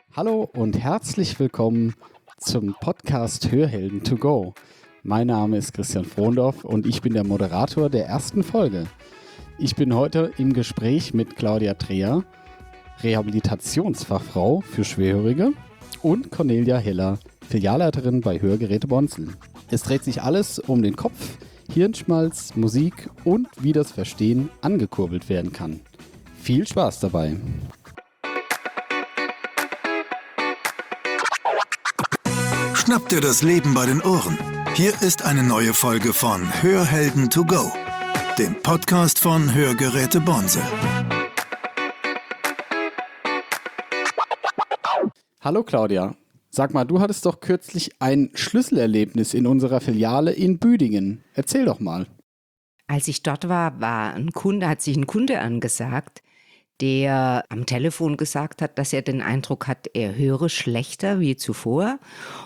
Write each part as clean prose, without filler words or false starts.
Hallo und herzlich willkommen zum Podcast Hörhelden to go. Mein Name ist Christian Frohndorff und ich bin der Moderator der ersten Folge. Ich bin heute im Gespräch mit Claudia Dreher, Rehabilitationsfachfrau für Schwerhörige, und Cornelia Heller, Filialleiterin bei Hörgeräte Bonzel. Es dreht sich alles um den Kopf, Hirnschmalz, Musik und wie das Verstehen angekurbelt werden kann. Viel Spaß dabei! Schnapp dir das Leben bei den Ohren. Hier ist eine neue Folge von Hörhelden to go, dem Podcast von Hörgeräte Bonzel. Hallo Claudia, sag mal, du hattest doch kürzlich ein Schlüsselerlebnis in unserer Filiale in Büdingen. Erzähl doch mal. Als ich dort war, hat sich ein Kunde angesagt, der am Telefon gesagt hat, dass er den Eindruck hat, er höre schlechter wie zuvor.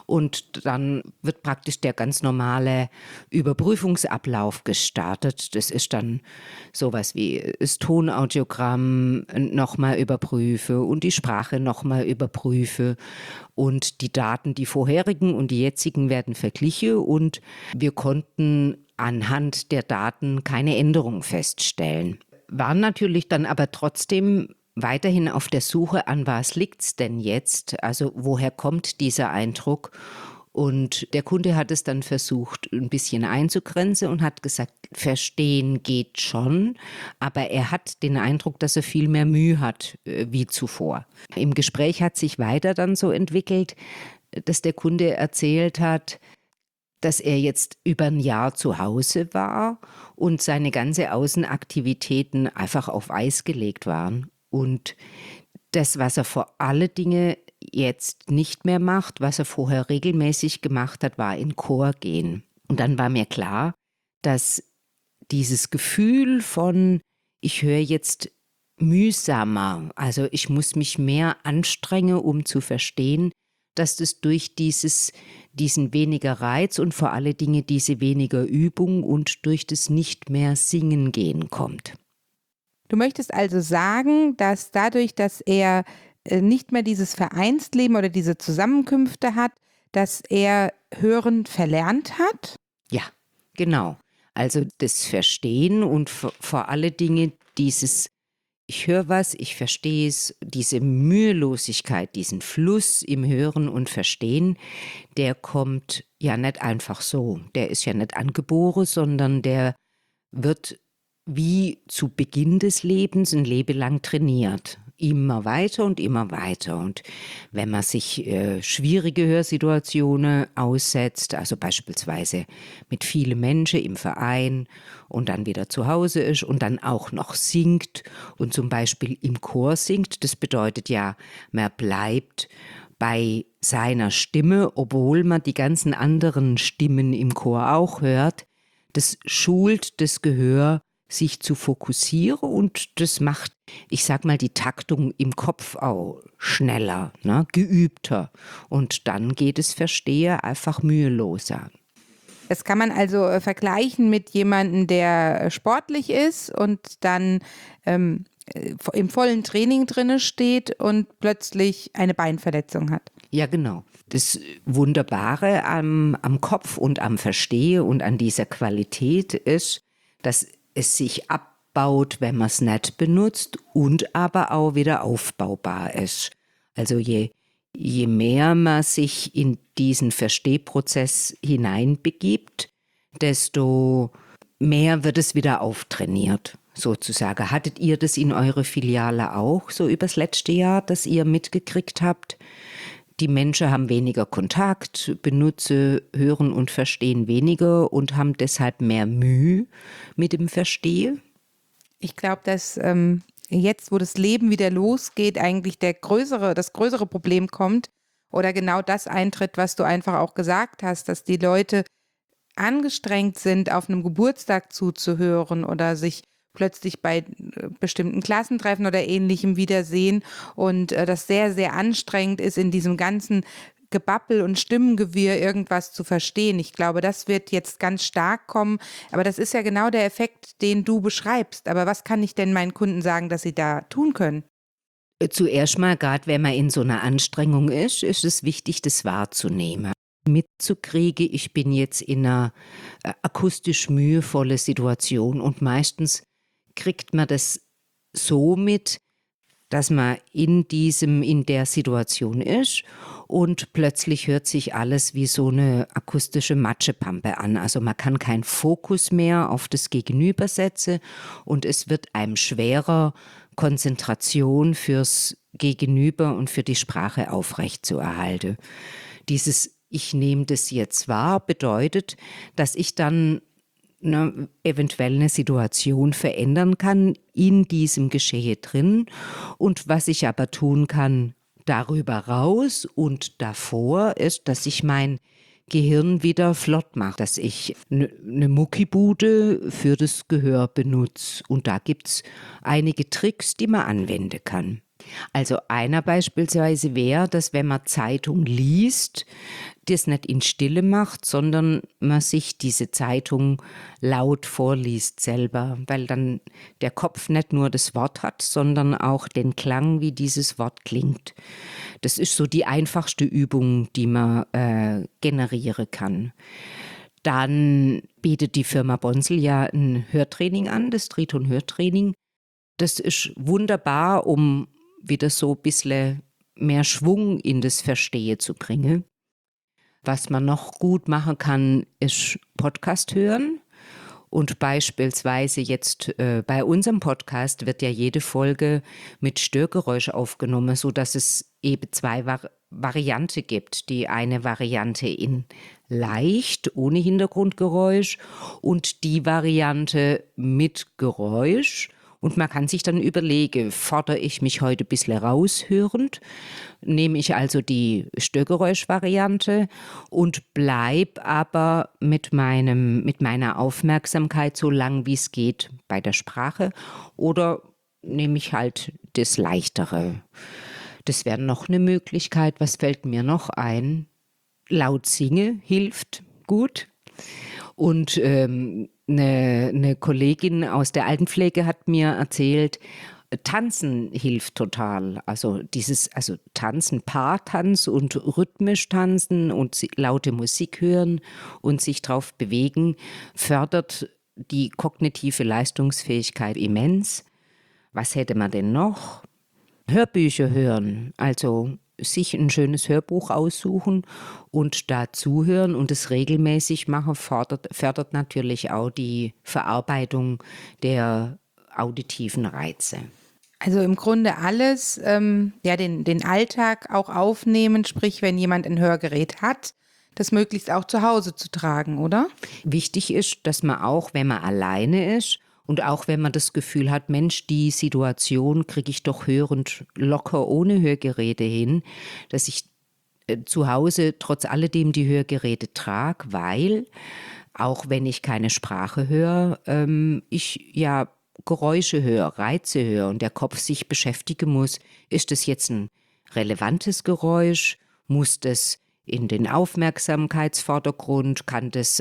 Und dann wird praktisch der ganz normale Überprüfungsablauf gestartet. Das ist dann sowas wie das Tonaudiogramm nochmal überprüfe und die Sprache nochmal überprüfe. Und die Daten, die vorherigen und die jetzigen, werden verglichen. Und wir konnten anhand der Daten keine Änderung feststellen. Waren natürlich dann aber trotzdem weiterhin auf der Suche, an was liegt's denn jetzt? Also woher kommt dieser Eindruck? Und der Kunde hat es dann versucht, ein bisschen einzugrenzen und hat gesagt, verstehen geht schon, aber er hat den Eindruck, dass er viel mehr Mühe hat wie zuvor. Im Gespräch hat sich weiter dann so entwickelt, dass der Kunde erzählt hat, dass er jetzt über ein Jahr zu Hause war und seine ganze Außenaktivitäten einfach auf Eis gelegt waren. Und das, was er vor alle Dinge jetzt nicht mehr macht, was er vorher regelmäßig gemacht hat, war in Chor gehen. Und dann war mir klar, dass dieses Gefühl von, ich höre jetzt mühsamer, also ich muss mich mehr anstrengen, um zu verstehen, dass das durch diesen weniger Reiz und vor alle Dinge diese weniger Übung und durch das nicht mehr Singen gehen kommt. Du möchtest also sagen, dass dadurch, dass er nicht mehr dieses Vereinsleben oder diese Zusammenkünfte hat, dass er Hören verlernt hat? Ja, genau. Also das Verstehen und vor alle Dinge dieses ich höre was, ich verstehe es, diese Mühelosigkeit, diesen Fluss im Hören und Verstehen, der kommt ja nicht einfach so. Der ist ja nicht angeboren, sondern der wird wie zu Beginn des Lebens ein Leben lang trainiert. Immer weiter und immer weiter. Und wenn man sich schwierige Hörsituationen aussetzt, also beispielsweise mit vielen Menschen im Verein und dann wieder zu Hause ist und dann auch noch singt und zum Beispiel im Chor singt, das bedeutet ja, man bleibt bei seiner Stimme, obwohl man die ganzen anderen Stimmen im Chor auch hört. Das schult das Gehör, sich zu fokussieren, und das macht, ich sag mal, die Taktung im Kopf auch schneller, ne, geübter, und dann geht es Verstehen einfach müheloser. Das kann man also vergleichen mit jemandem, der sportlich ist und dann im vollen Training drinne steht und plötzlich eine Beinverletzung hat. Ja, genau. Das Wunderbare am Kopf und am Verstehen und an dieser Qualität ist, dass es sich abbaut, wenn man es nicht benutzt, und aber auch wieder aufbaubar ist. Also je mehr man sich in diesen Verstehprozess hineinbegibt, desto mehr wird es wieder auftrainiert, sozusagen. Hattet ihr das in eurer Filiale auch so übers letzte Jahr, dass ihr mitgekriegt habt? Die Menschen haben weniger Kontakt, benutzen, hören und verstehen weniger und haben deshalb mehr Mühe mit dem Verstehen? Ich glaube, dass jetzt, wo das Leben wieder losgeht, eigentlich das größere Problem kommt oder genau das eintritt, was du einfach auch gesagt hast, dass die Leute angestrengt sind, auf einem Geburtstag zuzuhören oder sich plötzlich bei bestimmten Klassentreffen oder Ähnlichem wiedersehen und das sehr, sehr anstrengend ist, in diesem ganzen Gebabbel und Stimmengewirr irgendwas zu verstehen. Ich glaube, das wird jetzt ganz stark kommen, aber das ist ja genau der Effekt, den du beschreibst. Aber was kann ich denn meinen Kunden sagen, dass sie da tun können? Zuerst mal, gerade wenn man in so einer Anstrengung ist es wichtig, das wahrzunehmen. Mitzukriegen, ich bin jetzt in einer akustisch mühevollen Situation und meistens kriegt man das so mit, dass man in der Situation ist und plötzlich hört sich alles wie so eine akustische Matschepampe an. Also man kann keinen Fokus mehr auf das Gegenüber setzen und es wird einem schwerer, Konzentration fürs Gegenüber und für die Sprache aufrechtzuerhalten. Dieses Ich nehme das jetzt wahr bedeutet, dass ich dann eventuell eine Situation verändern kann in diesem Geschehen drin. Und was ich aber tun kann darüber raus und davor ist, dass ich mein Gehirn wieder flott mache, dass ich eine Muckibude für das Gehör benutze. Und da gibt es einige Tricks, die man anwenden kann. Also einer beispielsweise wäre, dass wenn man Zeitung liest, das nicht in Stille macht, sondern man sich diese Zeitung laut vorliest selber, weil dann der Kopf nicht nur das Wort hat, sondern auch den Klang, wie dieses Wort klingt. Das ist so die einfachste Übung, die man generieren kann. Dann bietet die Firma Bonsel ja ein Hörtraining an, das Triton-Hörtraining. Das ist wunderbar, um wieder so ein bisschen mehr Schwung in das Verstehen zu bringen. Was man noch gut machen kann, ist Podcast hören. Und beispielsweise jetzt bei unserem Podcast wird ja jede Folge mit Störgeräusch aufgenommen, sodass es eben zwei Varianten gibt. Die eine Variante in leicht, ohne Hintergrundgeräusch und die Variante mit Geräusch. Und man kann sich dann überlegen, fordere ich mich heute ein bisschen raushörend, nehme ich also die Störgeräusch-Variante und bleibe aber mit meiner Aufmerksamkeit so lang wie es geht bei der Sprache oder nehme ich halt das Leichtere. Das wäre noch eine Möglichkeit. Was fällt mir noch ein? Laut singen hilft gut. Und eine Kollegin aus der Altenpflege hat mir erzählt, Tanzen hilft total. Also Tanzen, Paartanz und rhythmisch tanzen und laute Musik hören und sich drauf bewegen, fördert die kognitive Leistungsfähigkeit immens. Was hätte man denn noch? Hörbücher hören, also sich ein schönes Hörbuch aussuchen und da zuhören und es regelmäßig machen, fördert natürlich auch die Verarbeitung der auditiven Reize. Also im Grunde alles, den Alltag auch aufnehmen, sprich, wenn jemand ein Hörgerät hat, das möglichst auch zu Hause zu tragen, oder? Wichtig ist, dass man auch, wenn man alleine ist, und auch wenn man das Gefühl hat, Mensch, die Situation kriege ich doch hörend locker ohne Hörgeräte hin, dass ich zu Hause trotz alledem die Hörgeräte trage, weil auch wenn ich keine Sprache höre, ich ja Geräusche höre, Reize höre und der Kopf sich beschäftigen muss. Ist das jetzt ein relevantes Geräusch? Muss das in den Aufmerksamkeitsvordergrund? Kann das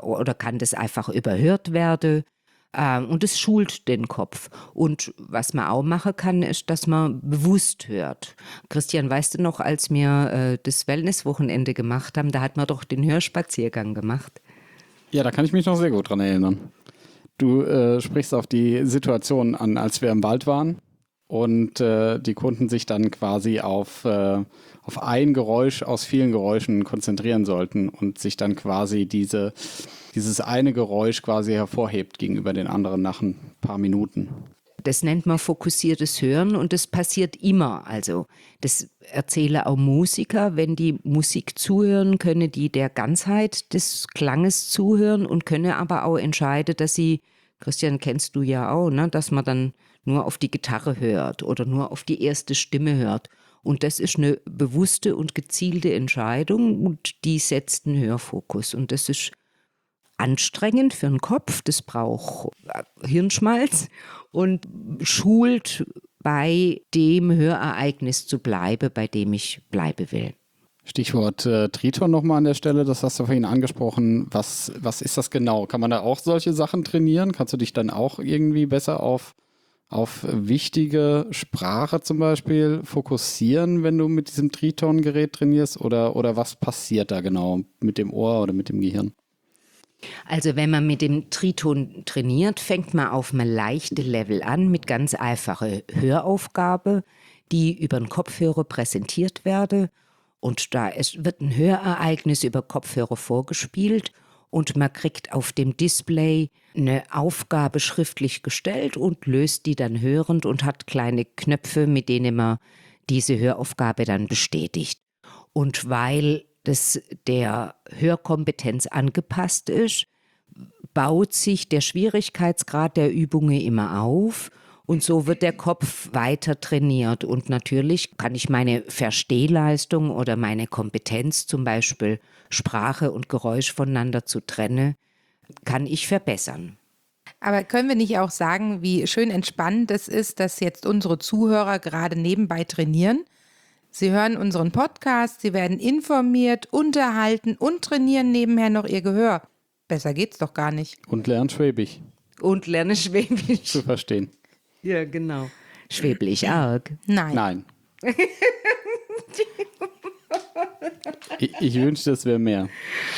einfach überhört werden? Und es schult den Kopf. Und was man auch machen kann, ist, dass man bewusst hört. Christian, weißt du noch, als wir das Wellnesswochenende gemacht haben, da hat man doch den Hörspaziergang gemacht. Ja, da kann ich mich noch sehr gut dran erinnern. Du sprichst auf die Situation an, als wir im Wald waren und die Kunden sich dann quasi auf ein Geräusch aus vielen Geräuschen konzentrieren sollten und sich dann quasi dieses eine Geräusch quasi hervorhebt gegenüber den anderen nach ein paar Minuten. Das nennt man fokussiertes Hören und das passiert immer. Also das erzählen auch Musiker, wenn die Musik zuhören, können die der Ganzheit des Klanges zuhören und können aber auch entscheiden, dass sie, Christian, kennst du ja auch, ne, dass man dann nur auf die Gitarre hört oder nur auf die erste Stimme hört. Und das ist eine bewusste und gezielte Entscheidung und die setzt einen Hörfokus. Und das ist anstrengend für den Kopf, das braucht Hirnschmalz und schult bei dem Hörereignis zu bleiben, bei dem ich bleiben will. Stichwort Triton nochmal an der Stelle, das hast du vorhin angesprochen. Was ist das genau? Kann man da auch solche Sachen trainieren? Kannst du dich dann auch irgendwie besser auf auf wichtige Sprache zum Beispiel fokussieren, wenn du mit diesem Triton-Gerät trainierst? Oder was passiert da genau mit dem Ohr oder mit dem Gehirn? Also wenn man mit dem Triton trainiert, fängt man auf einem leichten Level an mit ganz einfacher Höraufgabe, die über den Kopfhörer präsentiert werde. Und wird ein Hörereignis über Kopfhörer vorgespielt und man kriegt auf dem Display eine Aufgabe schriftlich gestellt und löst die dann hörend und hat kleine Knöpfe, mit denen man diese Höraufgabe dann bestätigt. Und weil das der Hörkompetenz angepasst ist, baut sich der Schwierigkeitsgrad der Übungen immer auf und so wird der Kopf weiter trainiert. Und natürlich kann ich meine Verstehleistung oder meine Kompetenz, zum Beispiel Sprache und Geräusch voneinander zu trennen, kann ich verbessern. Aber können wir nicht auch sagen, wie schön entspannend es ist, dass jetzt unsere Zuhörer gerade nebenbei trainieren? Sie hören unseren Podcast, sie werden informiert, unterhalten und trainieren nebenher noch ihr Gehör. Besser geht's doch gar nicht. Und lernen Schwäbisch Und lerne Schwäbisch. zu verstehen. Ja, genau. Schwäbisch arg. Nein. Nein. Ich wünschte, es wäre mehr.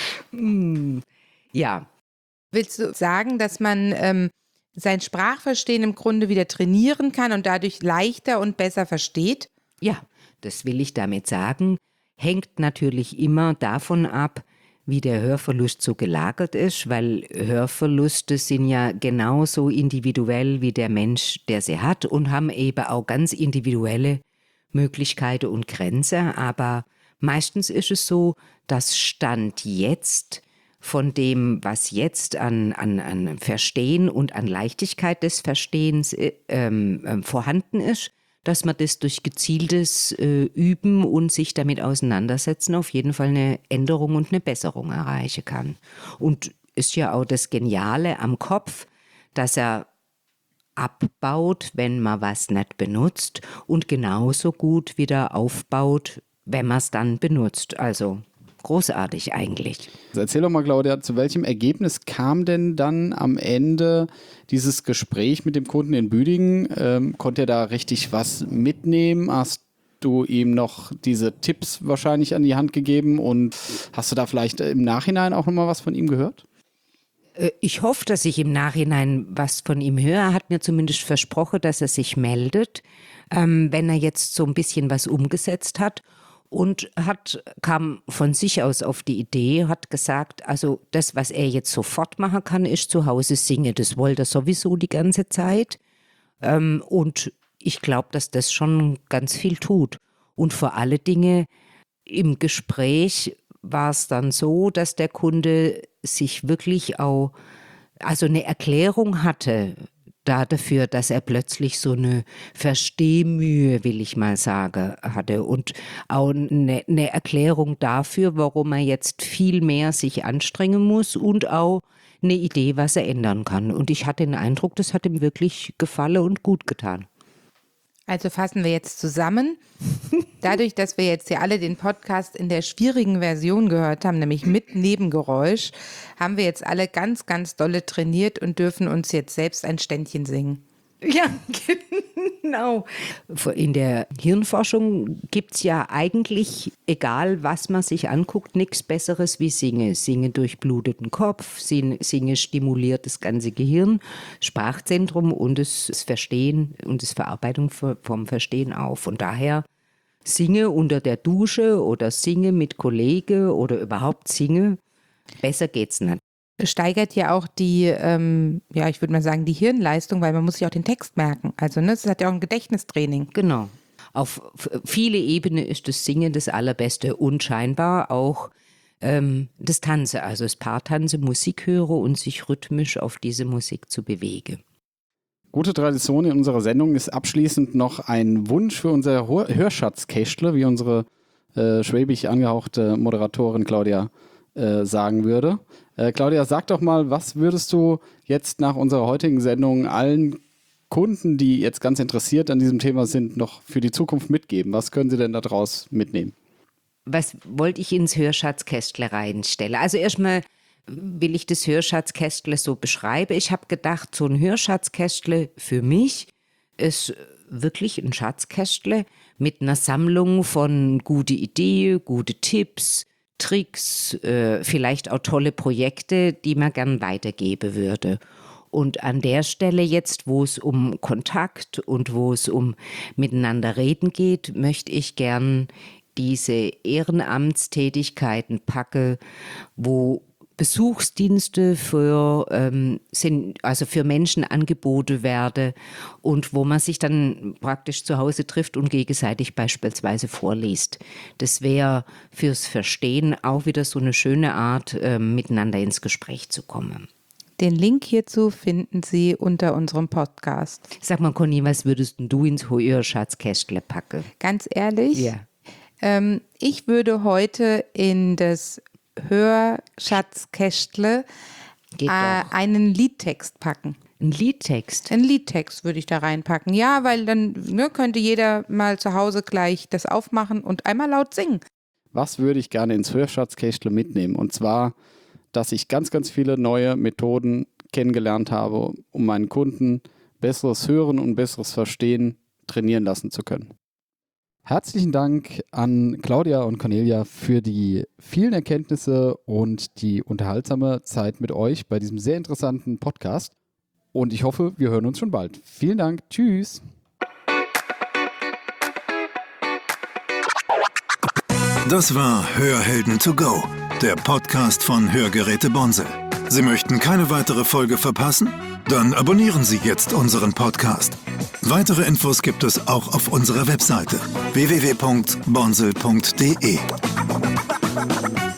Ja, Willst du sagen, dass man sein Sprachverstehen im Grunde wieder trainieren kann und dadurch leichter und besser versteht? ja, das will ich damit sagen. Hängt natürlich immer davon ab, wie der Hörverlust so gelagert ist, weil Hörverluste sind ja genauso individuell wie der Mensch, der sie hat und haben eben auch ganz individuelle Möglichkeiten und Grenzen. Aber meistens ist es so, dass Stand jetzt von dem, was jetzt an Verstehen und an Leichtigkeit des Verstehens vorhanden ist, dass man das durch gezieltes Üben und sich damit auseinandersetzen auf jeden Fall eine Änderung und eine Besserung erreichen kann. Und ist ja auch das Geniale am Kopf, dass er abbaut, wenn man was nicht benutzt und genauso gut wieder aufbaut, wenn man es dann benutzt. Also großartig eigentlich. Erzähl doch mal, Claudia, zu welchem Ergebnis kam denn dann am Ende dieses Gespräch mit dem Kunden in Büdingen? Konnte er da richtig was mitnehmen? Hast du ihm noch diese Tipps wahrscheinlich an die Hand gegeben und hast du da vielleicht im Nachhinein auch nochmal was von ihm gehört? Ich hoffe, dass ich im Nachhinein was von ihm höre. Er hat mir zumindest versprochen, dass er sich meldet, wenn er jetzt so ein bisschen was umgesetzt hat. Und kam von sich aus auf die Idee, hat gesagt, also das, was er jetzt sofort machen kann, ist zu Hause singen. Das wollte er sowieso die ganze Zeit. Und ich glaube, dass das schon ganz viel tut. Und vor allen Dingen im Gespräch war es dann so, dass der Kunde sich wirklich auch, also eine Erklärung hatte dafür, dass er plötzlich so eine Verstehmühe, will ich mal sagen, hatte und auch eine Erklärung dafür, warum er jetzt viel mehr sich anstrengen muss und auch eine Idee, was er ändern kann. Und ich hatte den Eindruck, das hat ihm wirklich gefallen und gut getan. Also fassen wir jetzt zusammen. Dadurch, dass wir jetzt hier alle den Podcast in der schwierigen Version gehört haben, nämlich mit Nebengeräusch, haben wir jetzt alle ganz, ganz dolle trainiert und dürfen uns jetzt selbst ein Ständchen singen. Ja, genau. In der Hirnforschung gibt es ja eigentlich, egal was man sich anguckt, nichts Besseres wie Singen. Singen durchblutet den Kopf, Singen stimuliert das ganze Gehirn, Sprachzentrum und das Verstehen und das Verarbeitung vom Verstehen auf. Von daher Singe unter der Dusche oder Singe mit Kollegen oder überhaupt Singe, besser geht's nicht. Steigert ja auch die, ich würde mal sagen, die Hirnleistung, weil man muss sich auch den Text merken. Also das hat ja auch ein Gedächtnistraining. Genau. Auf viele Ebenen ist das Singen das Allerbeste und scheinbar auch das Tanzen, also das Paartanzen, Musik hören und sich rhythmisch auf diese Musik zu bewegen. Gute Tradition in unserer Sendung ist abschließend noch ein Wunsch für unser Hörschatzkästle, wie unsere schwäbisch angehauchte Moderatorin Claudia sagen würde. Claudia, sag doch mal, was würdest du jetzt nach unserer heutigen Sendung allen Kunden, die jetzt ganz interessiert an diesem Thema sind, noch für die Zukunft mitgeben? Was können sie denn daraus mitnehmen? Was wollte ich ins Hörschatzkästle reinstellen? Also erstmal will ich das Hörschatzkästle so beschreiben. Ich habe gedacht, so ein Hörschatzkästle für mich ist wirklich ein Schatzkästle mit einer Sammlung von gute Ideen, gute Tipps, Tricks, vielleicht auch tolle Projekte, die man gern weitergeben würde. Und an der Stelle jetzt, wo es um Kontakt und wo es um miteinander reden geht, möchte ich gern diese Ehrenamtstätigkeiten packen, wo Besuchsdienste für Menschen angeboten werden und wo man sich dann praktisch zu Hause trifft und gegenseitig beispielsweise vorliest. Das wäre fürs Verstehen auch wieder so eine schöne Art, miteinander ins Gespräch zu kommen. Den Link hierzu finden Sie unter unserem Podcast. Sag mal, Conny, was würdest du ins Heuerschatzkästle packen? Ganz ehrlich? Ja. Ich würde heute in das Hörschatzkästle einen Liedtext packen. Ein Liedtext? Ein Liedtext würde ich da reinpacken. Ja, weil dann könnte jeder mal zu Hause gleich das aufmachen und einmal laut singen. Was würde ich gerne ins Hörschatzkästle mitnehmen? Und zwar, dass ich ganz, ganz viele neue Methoden kennengelernt habe, um meinen Kunden besseres Hören und besseres Verstehen trainieren lassen zu können. Herzlichen Dank an Claudia und Cornelia für die vielen Erkenntnisse und die unterhaltsame Zeit mit euch bei diesem sehr interessanten Podcast. Und ich hoffe, wir hören uns schon bald. Vielen Dank. Tschüss. Das war Hörhelden to go, der Podcast von Hörgeräte Bonsel. Sie möchten keine weitere Folge verpassen? Dann abonnieren Sie jetzt unseren Podcast. Weitere Infos gibt es auch auf unserer Webseite www.bonsel.de.